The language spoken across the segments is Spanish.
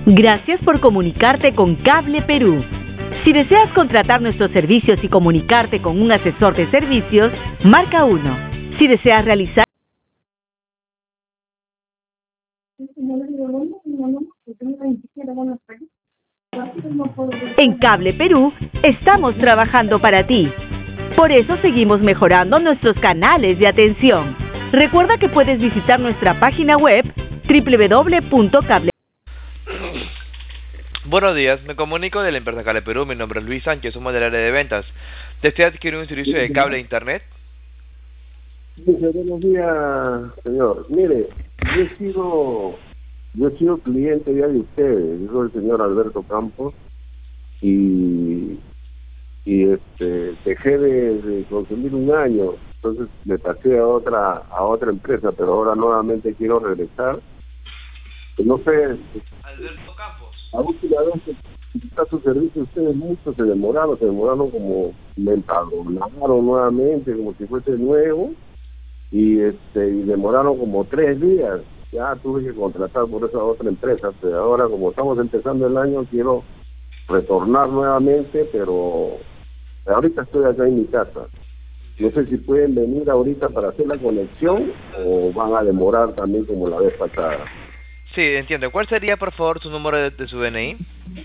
Gracias por comunicarte con Cable Perú. Si deseas contratar nuestros servicios y comunicarte con un asesor de servicios, marca 1. Si deseas realizar... En Cable Perú estamos trabajando para ti. Por eso seguimos mejorando nuestros canales de atención. Recuerda que puedes visitar nuestra página web www.cable. Buenos días, me comunico de la empresa Cable Perú. Mi nombre es Luis Sánchez, somos del área de ventas. ¿Desea adquirir un servicio de cable e internet? Sí, buenos días, señor. Mire, yo he sido cliente ya de ustedes, yo soy el señor Alberto Campos, y dejé de consumir un año, entonces me pasé a otra empresa, pero ahora nuevamente quiero regresar. No sé, Alberto Campos. la última vez que está su servicio ustedes mucho se demoraron como me empadronaron nuevamente, como si fuese nuevo, y demoraron como 3 días. Ya tuve que contratar por esa otra empresa, pero ahora como estamos empezando el año quiero retornar nuevamente, pero ahorita estoy acá en mi casa. No sé si pueden venir ahorita para hacer la conexión o van a demorar también como la vez pasada. Sí, entiendo. ¿Cuál sería, por favor, su número de su DNI?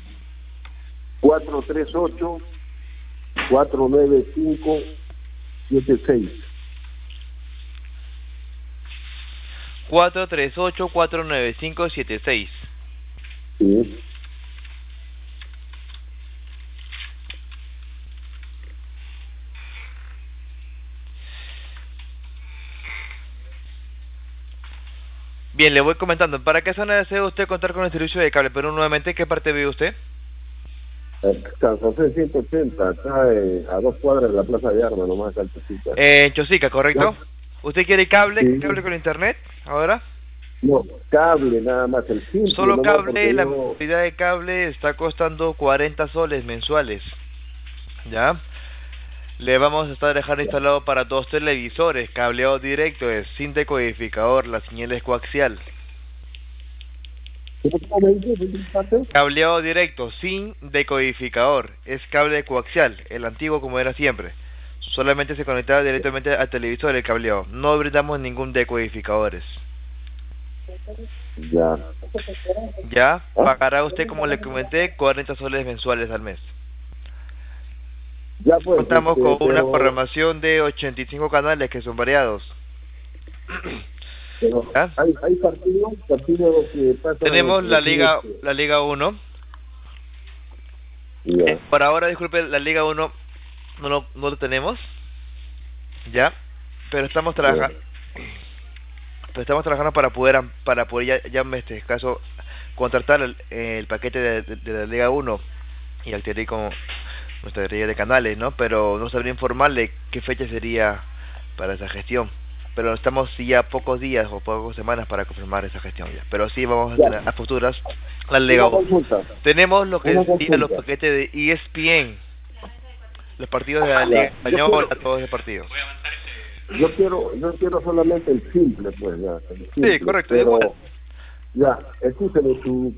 438-495-76. 438-495-76. Sí. Bien, le voy comentando. ¿Para qué zona desea usted contar con el servicio de Cable Perú nuevamente? ¿Qué parte vive usted? San José 180, acá a 2 cuadras de la Plaza de Armas, nomás calcecita. En Chosica, ¿correcto? Ya. ¿Usted quiere cable? Sí. ¿Cable con internet ahora? No, cable nada más, el simple. Solo nomás cable, la yo... mensualidad de cable está costando 40 soles mensuales. ¿Ya? Le vamos a estar dejando instalado para 2 televisores, cableado directo, es sin decodificador, la señal es coaxial. ¿Cómo me dice? Cableado directo, sin decodificador, es cable coaxial, el antiguo como era siempre. Solamente se conectaba directamente al televisor el cableado, no brindamos ningún decodificadores. Ya. Ya, ¿Ah? pagará usted, como le comenté, 40 soles mensuales al mes. Ya pues, Contamos con una pero programación de 85 canales que son variados. ¿Ya? hay partidos que pasan Tenemos entre la Liga 1. Ya. Por ahora, disculpe, la Liga 1 no lo tenemos. Ya, pero estamos Ya. trabajando para poder ya en este caso contratar el paquete de la Liga 1 y adquirir con nuestra red de canales, ¿no? Pero no sabría informarle qué fecha sería para esa gestión. Pero estamos ya pocos días o pocas semanas para confirmar esa gestión ya. Pero sí vamos a tener a futuras la Liga Una 1. consulta. Tenemos lo que Una serían los consulta. paquetes de ESPN, los partidos de la Liga Ya. Española, todos los partidos. Yo quiero solamente el simple, pues, ya. El Sí, simple. correcto, igual. Pero, ya, escúcheme,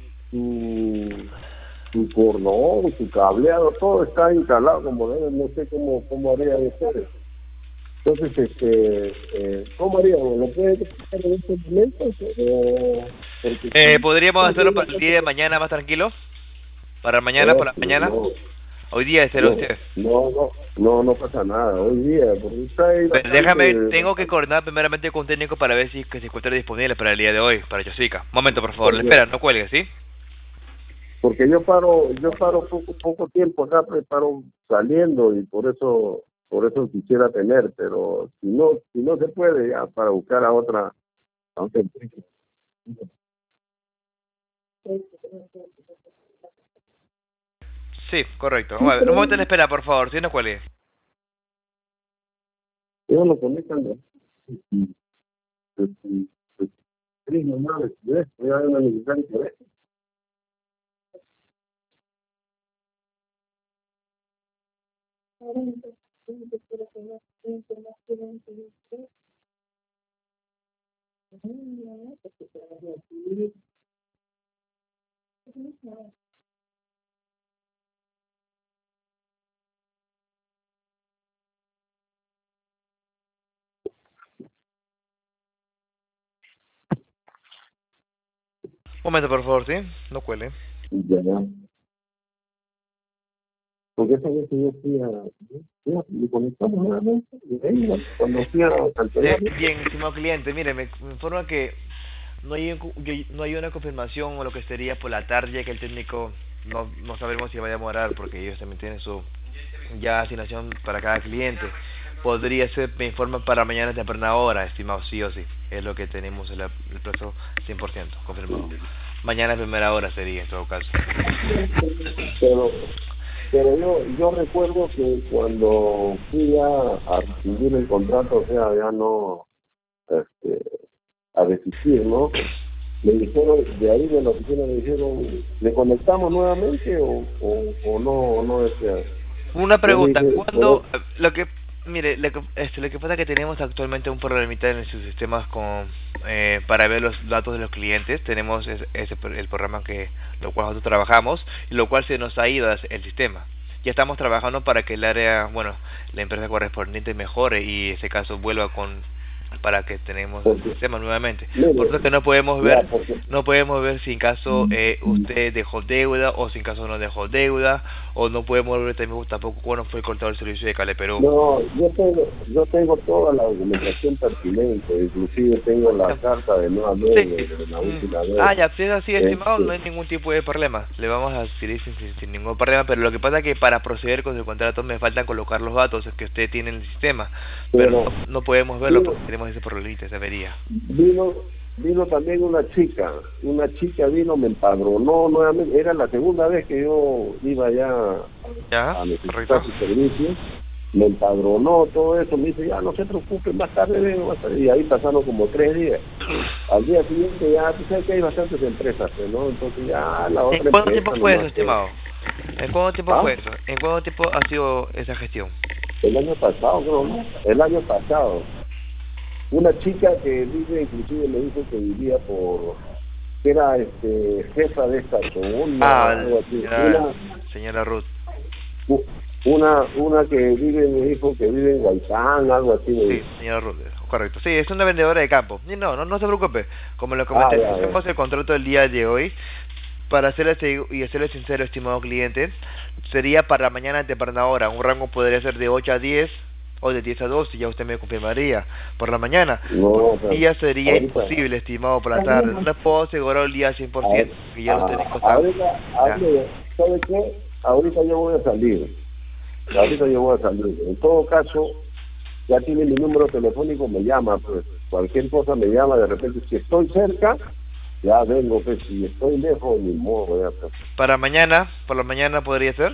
tu cordón, tu cableado, todo está instalado como debe, no sé cómo haría de ser. Entonces, ¿cómo haría? ¿Lo puede explicar en este momento? Porque Podríamos hacerlo para el día de mañana más tranquilo. Para mañana por la mañana. no, Hoy día será usted. no pasa nada hoy día, porque está ahí Pero déjame, tengo que bastante, coordinar primeramente con un técnico para ver si que se encuentra disponible para el día de hoy, para Chosica. Un momento, por favor, le espera, no cuelgue, ¿sí? porque yo paro poco tiempo acá, pues, paro saliendo y por eso quisiera tener, pero si no se puede ya para buscar a otra empresa. Sí, correcto. A ver, un momento le espera, por favor, ¿sí? No cuelgue. Ellos lo conectan de tres normales, ¿ves? Voy a dar una necesaria que ves. Un momento, por favor, ¿sí? No cuele. Ya. Porque esa vez que yo fui a me conectamos nuevamente, y ahí cuando fui a cancelarlo. Bien, estimado cliente, mire, me informa que no hay una confirmación o lo que sería por la tarde, ya que el técnico no sabemos si va a demorar, porque ellos también tienen su ya asignación para cada cliente. Podría ser, me informan para mañana temprana hora, estimado, sí o sí. Es lo que tenemos el plazo 100%, confirmado. Mañana primera hora sería, en todo caso. Pero yo recuerdo que cuando fui a recibir el contrato, o sea, ya no a desistir, ¿no? Me dijeron, de ahí de la oficina me dijeron, ¿le conectamos nuevamente o no desea? Una pregunta, dije, ¿cuándo? Mire, lo que pasa es que tenemos actualmente un problemita en sus sistemas para ver los datos de los clientes. Tenemos el programa lo cual nosotros trabajamos, y lo cual se nos ha ido el sistema. Ya estamos trabajando para que el área, la empresa correspondiente mejore y ese caso vuelva para que tenemos el sistema nuevamente. Por eso que no podemos ver si en caso usted dejó deuda o si en caso no dejó deuda, o no podemos ver tampoco cuándo fue cortado el servicio de Cale Perú. No, yo tengo toda la documentación pertinente, inclusive tengo la carta de nueva deuda de la última vez. Ya, si es así, estimado, no hay ningún tipo de problema. Le vamos a decir sin ningún problema, pero lo que pasa es que para proceder con el contrato me faltan colocar los datos que usted tiene en el sistema, pero no podemos verlo porque tenemos ese problemita, esa avería. Vino también una chica vino, me empadronó nuevamente, era la segunda vez que yo iba ya a necesitar su servicio, me empadronó todo eso, me dice, ya no se preocupe, más tarde vengo, y ahí pasaron como 3 días. Al día siguiente ya, tú sabes que hay bastantes empresas, ¿no? Entonces ya la otra. ¿En cuánto tiempo fue eso, estimado? ¿En cuánto tiempo fue eso? ¿En cuánto tiempo ha sido esa gestión? El año pasado, creo, ¿no? El año pasado. Una chica que vive, inclusive me dijo que vivía que era jefa de esta zona, algo así. Señora Ruth. Una que vive, me dijo que vive en Guaytán, algo así. Sí, señora Ruth, correcto. Sí, es una vendedora de campo. No se preocupe. Como lo comenté, hacemos el contrato el día de hoy. Para serle sincero, estimado cliente, sería para mañana temprana hora. Un rango podría ser de 8 a 10 o de 10 a 12, ya usted me confirmaría por la mañana. Y ya sería imposible, estimado, por la tarde. No le puedo asegurar el día 100%, que ya lo tenemos. ¿Sabe qué? Ahorita yo voy a salir. En todo caso, ya tiene mi número telefónico, me llama, pues cualquier cosa me llama, de repente, si estoy cerca, ya vengo, pues si estoy lejos, ni modo, ya pues. ¿Para mañana? ¿Por la mañana podría ser?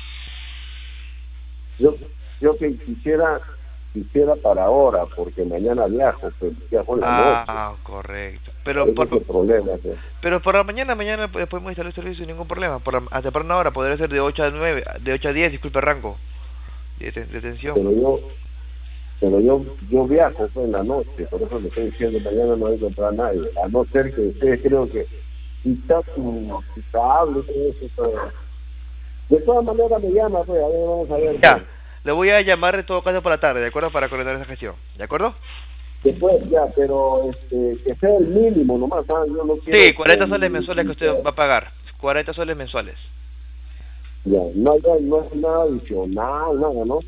Yo que quisiera para ahora, porque mañana viajo en la noche. Correcto. Problema, ¿sí? Pero por la mañana podemos instalar el servicio sin ningún problema. A temprana hora podría ser de 8 a 9, de 8 a 10, disculpe, rango de detención. Pero yo viajo en la noche, por eso le estoy diciendo, mañana no voy a encontrar a nadie, a no ser que ustedes creo que quizás su cable, todo eso. De todas maneras me llama, pues, a ver, vamos a ver. Ya. Le voy a llamar en todo caso por la tarde, ¿de acuerdo? Para coordinar esa gestión, ¿de acuerdo? Después ya, pero que sea el mínimo nomás, ¿sabes? Yo no quiero... Sí, 40 soles mensuales que usted va a pagar, 40 soles mensuales. Ya, no hay nada adicional, nada, ¿no?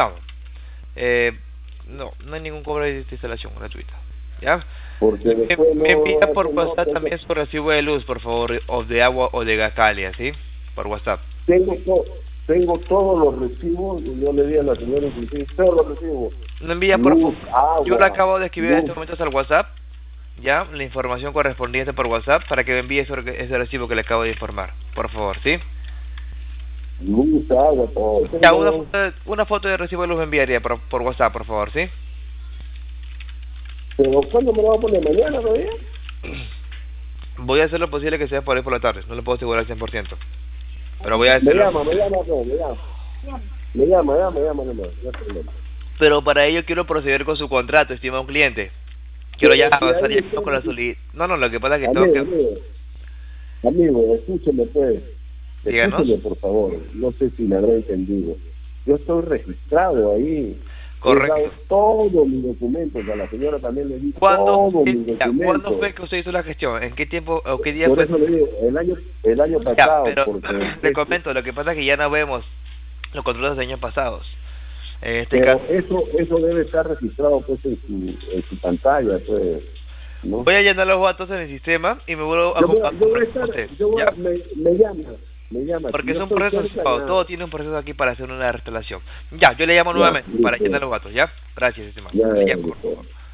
No hay ningún cobro de instalación gratuita, ¿ya? Porque me envía por WhatsApp también su recibo de luz, por favor, o de agua o de gacalia, ¿sí? Por WhatsApp. Tengo todos los recibos, y yo le di a la señora inclusive todos los recibos. No envía por favor. Yo le acabo de escribir en estos momentos al WhatsApp, ya, la información correspondiente por WhatsApp, para que me envíe ese recibo que le acabo de informar, por favor, ¿sí? Luz, agua, todo. Ya, una foto de recibo de luz me enviaría por WhatsApp, por favor, ¿sí? ¿Pero cuándo me lo va a poner? ¿Mañana todavía? Voy a hacer lo posible que sea por ahí por la tarde, no le puedo asegurar al 100%. Pero voy a hacerlo. Me llama, no problema. Pero para ello quiero proceder con su contrato, estimado cliente. Quiero ya avanzar ya con la solicitud. No, lo que pasa es que tengo que... Amigo, escúcheme pues. Díganos. Escúcheme, por favor. No sé si me habrá entendido. Yo estoy registrado ahí. Correcto. He dado todos mis documentos. A la señora también le di ¿Cuándo todos mis documentos. ¿Cuándo fue que usted hizo la gestión? ¿En qué tiempo o qué día Por fue? eso le digo, el año Ya, pasado. pero porque le comento, lo que pasa es que ya no vemos los controles de años pasados. En este pero caso, eso debe estar registrado pues en su pantalla, pues. ¿no? voy a llenar los datos en el sistema y me vuelvo a Yo voy compartir a estar, usted. yo voy ¿Ya? a- me llama. Porque Si es yo un estoy proceso, cerca, todo tiene un proceso aquí para hacer una restauración. Ya, yo le llamo ya, nuevamente para listo. llenar los datos, ¿ya? Gracias, estimado. Ya, Le llamo, por listo. favor.